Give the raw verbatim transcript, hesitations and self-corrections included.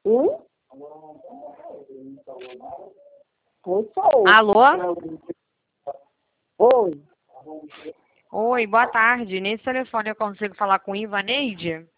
Hum? Oi, sou. Alô? Oi. Oi, boa tarde. Nesse telefone eu consigo falar com Ivaneide?